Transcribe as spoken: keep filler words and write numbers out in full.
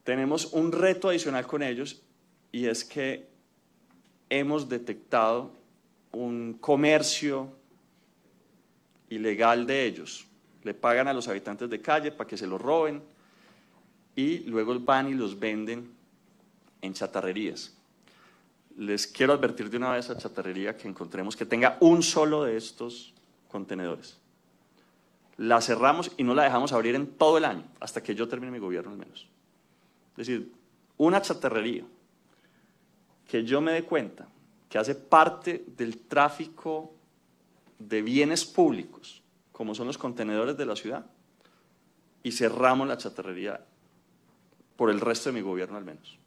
tenemos un reto adicional con ellos y es que hemos detectado un comercio ilegal de ellos. Le pagan a los habitantes de calle para que se los roben y luego van y los venden en chatarrerías. Les quiero advertir de una vez a chatarrería que encontremos que tenga un solo de estos contenedores. La cerramos y no la dejamos abrir en todo el año, hasta que yo termine mi gobierno al menos. Es decir, una chatarrería que yo me dé cuenta que hace parte del tráfico de bienes públicos, como son los contenedores de la ciudad, y cerramos la chatarrería por el resto de mi gobierno al menos.